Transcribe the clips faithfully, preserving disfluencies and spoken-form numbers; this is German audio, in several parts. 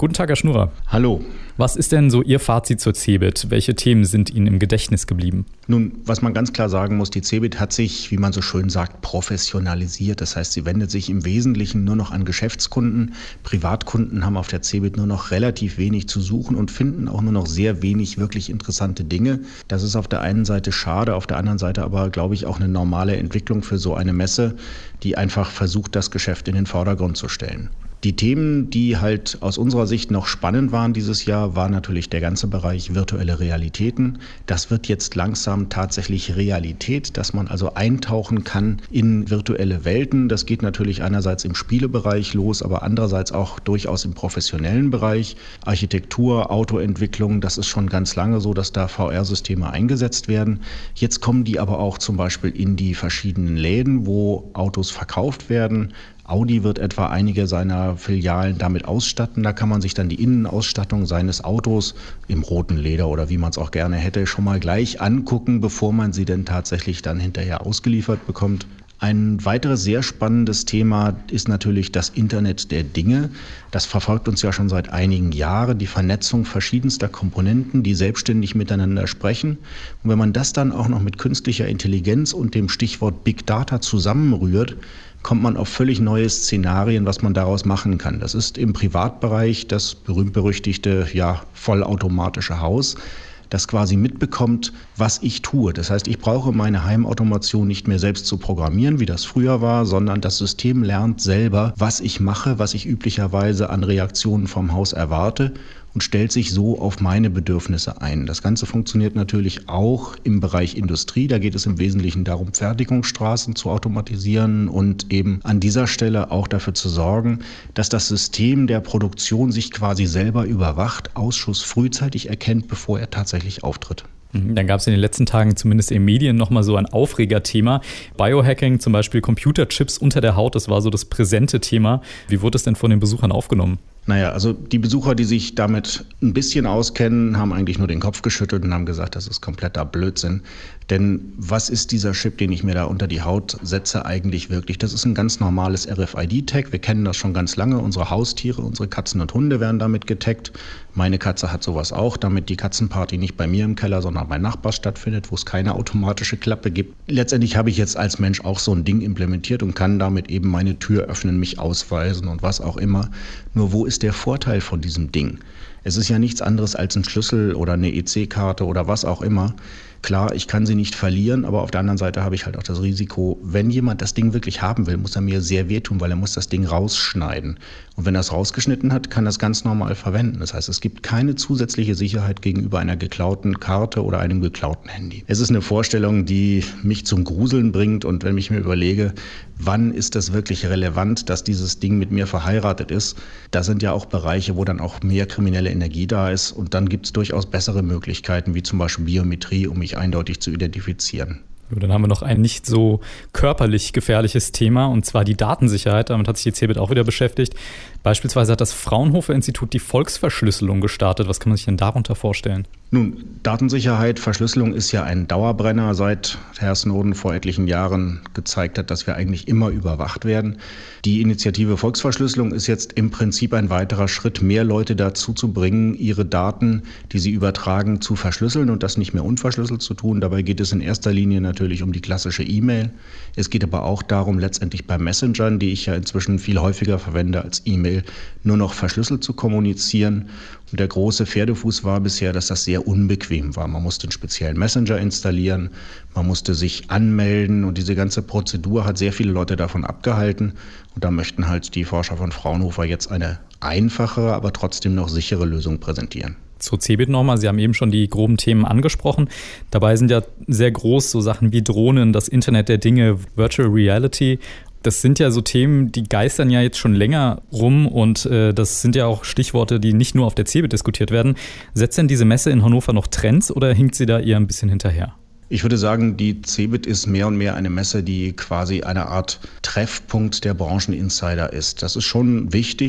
Guten Tag, Herr Schnurrer. Hallo. Was ist denn so Ihr Fazit zur CeBIT? Welche Themen sind Ihnen im Gedächtnis geblieben? Nun, was man ganz klar sagen muss, die CeBIT hat sich, wie man so schön sagt, professionalisiert. Das heißt, sie wendet sich im Wesentlichen nur noch an Geschäftskunden. Privatkunden haben auf der CeBIT nur noch relativ wenig zu suchen und finden auch nur noch sehr wenig wirklich interessante Dinge. Das ist auf der einen Seite schade, auf der anderen Seite aber, glaube ich, auch eine normale Entwicklung für so eine Messe, die einfach versucht, das Geschäft in den Vordergrund zu stellen. Die Themen, die halt aus unserer Sicht noch spannend waren dieses Jahr, war natürlich der ganze Bereich virtuelle Realitäten. Das wird jetzt langsam tatsächlich Realität, dass man also eintauchen kann in virtuelle Welten. Das geht natürlich einerseits im Spielebereich los, aber andererseits auch durchaus im professionellen Bereich. Architektur, Autoentwicklung, das ist schon ganz lange so, dass da V R-Systeme eingesetzt werden. Jetzt kommen die aber auch zum Beispiel in die verschiedenen Läden, wo Autos verkauft werden. Audi wird etwa einige seiner Filialen damit ausstatten. Da kann man sich dann die Innenausstattung seines Autos im roten Leder oder wie man es auch gerne hätte, schon mal gleich angucken, bevor man sie denn tatsächlich dann hinterher ausgeliefert bekommt. Ein weiteres sehr spannendes Thema ist natürlich das Internet der Dinge. Das verfolgt uns ja schon seit einigen Jahren, die Vernetzung verschiedenster Komponenten, die selbstständig miteinander sprechen. Und wenn man das dann auch noch mit künstlicher Intelligenz und dem Stichwort Big Data zusammenrührt, kommt man auf völlig neue Szenarien, was man daraus machen kann. Das ist im Privatbereich das berühmt-berüchtigte, ja, vollautomatische Haus, das quasi mitbekommt, was ich tue. Das heißt, ich brauche meine Heimautomation nicht mehr selbst zu programmieren, wie das früher war, sondern das System lernt selber, was ich mache, was ich üblicherweise an Reaktionen vom Haus erwarte und stellt sich so auf meine Bedürfnisse ein. Das Ganze funktioniert natürlich auch im Bereich Industrie. Da geht es im Wesentlichen darum, Fertigungsstraßen zu automatisieren und eben an dieser Stelle auch dafür zu sorgen, dass das System der Produktion sich quasi selber überwacht, Ausschuss frühzeitig erkennt, bevor er tatsächlich auftritt. Dann gab es in den letzten Tagen zumindest in den Medien nochmal so ein Aufregerthema. Biohacking, zum Beispiel Computerchips unter der Haut, das war so das präsente Thema. Wie wurde es denn von den Besuchern aufgenommen? Naja, also die Besucher, die sich damit ein bisschen auskennen, haben eigentlich nur den Kopf geschüttelt und haben gesagt, das ist kompletter Blödsinn. Denn was ist dieser Chip, den ich mir da unter die Haut setze, eigentlich wirklich? Das ist ein ganz normales R F I D-Tag. Wir kennen das schon ganz lange. Unsere Haustiere, unsere Katzen und Hunde werden damit getaggt. Meine Katze hat sowas auch, damit die Katzenparty nicht bei mir im Keller, sondern bei Nachbars stattfindet, wo es keine automatische Klappe gibt. Letztendlich habe ich jetzt als Mensch auch so ein Ding implementiert und kann damit eben meine Tür öffnen, mich ausweisen und was auch immer. Nur wo ist der Vorteil von diesem Ding? Es ist ja nichts anderes als ein Schlüssel oder eine E C-Karte oder was auch immer. Klar, ich kann sie nicht verlieren, aber auf der anderen Seite habe ich halt auch das Risiko, wenn jemand das Ding wirklich haben will, muss er mir sehr wehtun, weil er muss das Ding rausschneiden. Und wenn er es rausgeschnitten hat, kann er es ganz normal verwenden. Das heißt, es gibt keine zusätzliche Sicherheit gegenüber einer geklauten Karte oder einem geklauten Handy. Es ist eine Vorstellung, die mich zum Gruseln bringt. Und wenn ich mir überlege, wann ist das wirklich relevant, dass dieses Ding mit mir verheiratet ist, da sind ja auch Bereiche, wo dann auch mehr kriminelle Energie da ist. Und dann gibt es durchaus bessere Möglichkeiten, wie zum Beispiel Biometrie, um mich eindeutig zu identifizieren. Dann haben wir noch ein nicht so körperlich gefährliches Thema, und zwar die Datensicherheit. Damit hat sich die CeBIT auch wieder beschäftigt. Beispielsweise hat das Fraunhofer-Institut die Volksverschlüsselung gestartet. Was kann man sich denn darunter vorstellen? Nun, Datensicherheit, Verschlüsselung ist ja ein Dauerbrenner, seit Herr Snowden vor etlichen Jahren gezeigt hat, dass wir eigentlich immer überwacht werden. Die Initiative Volksverschlüsselung ist jetzt im Prinzip ein weiterer Schritt, mehr Leute dazu zu bringen, ihre Daten, die sie übertragen, zu verschlüsseln und das nicht mehr unverschlüsselt zu tun. Dabei geht es in erster Linie natürlich um die klassische E-Mail. Es geht aber auch darum, letztendlich bei Messengern, die ich ja inzwischen viel häufiger verwende als E-Mail, nur noch verschlüsselt zu kommunizieren. Und der große Pferdefuß war bisher, dass das sehr unbequem war. Man musste einen speziellen Messenger installieren, man musste sich anmelden und diese ganze Prozedur hat sehr viele Leute davon abgehalten. Und da möchten halt die Forscher von Fraunhofer jetzt eine einfachere, aber trotzdem noch sichere Lösung präsentieren. Zur CeBIT nochmal, Sie haben eben schon die groben Themen angesprochen. Dabei sind ja sehr groß so Sachen wie Drohnen, das Internet der Dinge, Virtual Reality. Das sind ja so Themen, die geistern ja jetzt schon länger rum und äh, das sind ja auch Stichworte, die nicht nur auf der CeBIT diskutiert werden. Setzt denn diese Messe in Hannover noch Trends oder hinkt sie da eher ein bisschen hinterher? Ich würde sagen, die CeBIT ist mehr und mehr eine Messe, die quasi eine Art Treffpunkt der Brancheninsider ist. Das ist schon wichtig.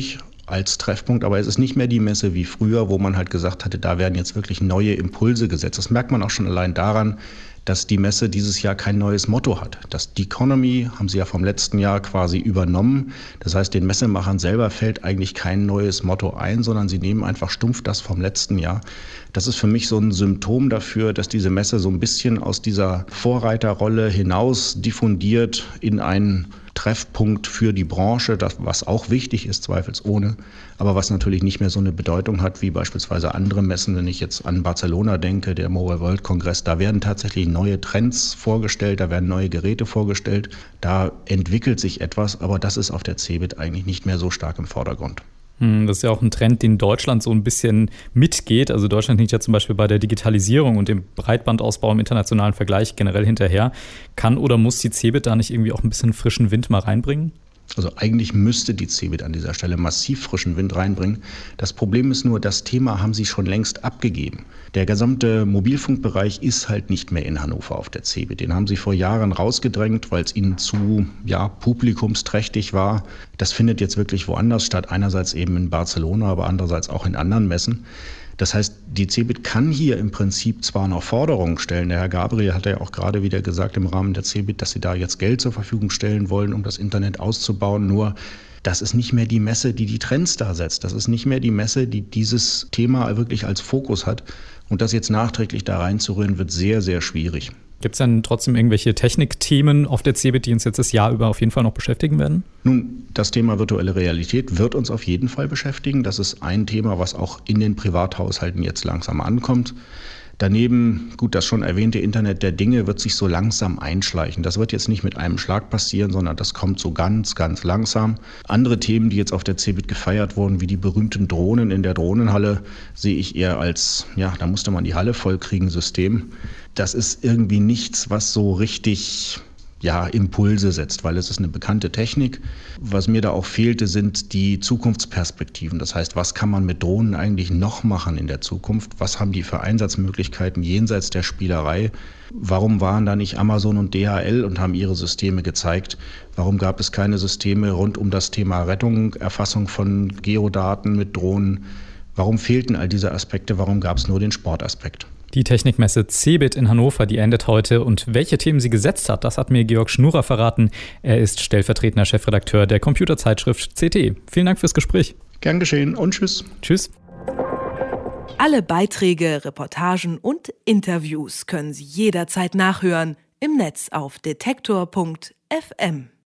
als Treffpunkt, aber es ist nicht mehr die Messe wie früher, wo man halt gesagt hatte, da werden jetzt wirklich neue Impulse gesetzt. Das merkt man auch schon allein daran, dass die Messe dieses Jahr kein neues Motto hat. Das Deconomy haben sie ja vom letzten Jahr quasi übernommen. Das heißt, den Messemachern selber fällt eigentlich kein neues Motto ein, sondern sie nehmen einfach stumpf das vom letzten Jahr. Das ist für mich so ein Symptom dafür, dass diese Messe so ein bisschen aus dieser Vorreiterrolle hinaus diffundiert in einen Treffpunkt für die Branche, das, was auch wichtig ist, zweifelsohne, aber was natürlich nicht mehr so eine Bedeutung hat wie beispielsweise andere Messen. Wenn ich jetzt an Barcelona denke, der Mobile World Congress, da werden tatsächlich neue Trends vorgestellt, da werden neue Geräte vorgestellt, da entwickelt sich etwas, aber das ist auf der CeBIT eigentlich nicht mehr so stark im Vordergrund. Das ist ja auch ein Trend, den Deutschland so ein bisschen mitgeht. Also Deutschland liegt ja zum Beispiel bei der Digitalisierung und dem Breitbandausbau im internationalen Vergleich generell hinterher. Kann oder muss die CeBIT da nicht irgendwie auch ein bisschen frischen Wind mal reinbringen? Also eigentlich müsste die CeBIT an dieser Stelle massiv frischen Wind reinbringen. Das Problem ist nur, das Thema haben sie schon längst abgegeben. Der gesamte Mobilfunkbereich ist halt nicht mehr in Hannover auf der CeBIT. Den haben sie vor Jahren rausgedrängt, weil es ihnen zu ja, publikumsträchtig war. Das findet jetzt wirklich woanders statt. Einerseits eben in Barcelona, aber andererseits auch in anderen Messen. Das heißt, die CeBIT kann hier im Prinzip zwar noch Forderungen stellen. Der Herr Gabriel hat ja auch gerade wieder gesagt im Rahmen der CeBIT, dass sie da jetzt Geld zur Verfügung stellen wollen, um das Internet auszubauen. Nur das ist nicht mehr die Messe, die die Trends da setzt. Das ist nicht mehr die Messe, die dieses Thema wirklich als Fokus hat. Und das jetzt nachträglich da reinzurühren, wird sehr, sehr schwierig. Gibt es denn trotzdem irgendwelche Technikthemen auf der CeBIT, die uns jetzt das Jahr über auf jeden Fall noch beschäftigen werden? Nun, das Thema virtuelle Realität wird uns auf jeden Fall beschäftigen. Das ist ein Thema, was auch in den Privathaushalten jetzt langsam ankommt. Daneben, gut, das schon erwähnte Internet der Dinge wird sich so langsam einschleichen. Das wird jetzt nicht mit einem Schlag passieren, sondern das kommt so ganz, ganz langsam. Andere Themen, die jetzt auf der CeBIT gefeiert wurden, wie die berühmten Drohnen in der Drohnenhalle, sehe ich eher als, ja, da musste man die Halle vollkriegen, System. Das ist irgendwie nichts, was so richtig ja, Impulse setzt, weil es ist eine bekannte Technik. Was mir da auch fehlte, sind die Zukunftsperspektiven. Das heißt, was kann man mit Drohnen eigentlich noch machen in der Zukunft? Was haben die für Einsatzmöglichkeiten jenseits der Spielerei? Warum waren da nicht Amazon und D H L und haben ihre Systeme gezeigt? Warum gab es keine Systeme rund um das Thema Rettung, Erfassung von Geodaten mit Drohnen? Warum fehlten all diese Aspekte? Warum gab es nur den Sportaspekt? Die Technikmesse CeBIT in Hannover, die endet heute. Und welche Themen sie gesetzt hat, das hat mir Georg Schnurer verraten. Er ist stellvertretender Chefredakteur der Computerzeitschrift C T. Vielen Dank fürs Gespräch. Gern geschehen und tschüss. Tschüss. Alle Beiträge, Reportagen und Interviews können Sie jederzeit nachhören im Netz auf detektor punkt f m.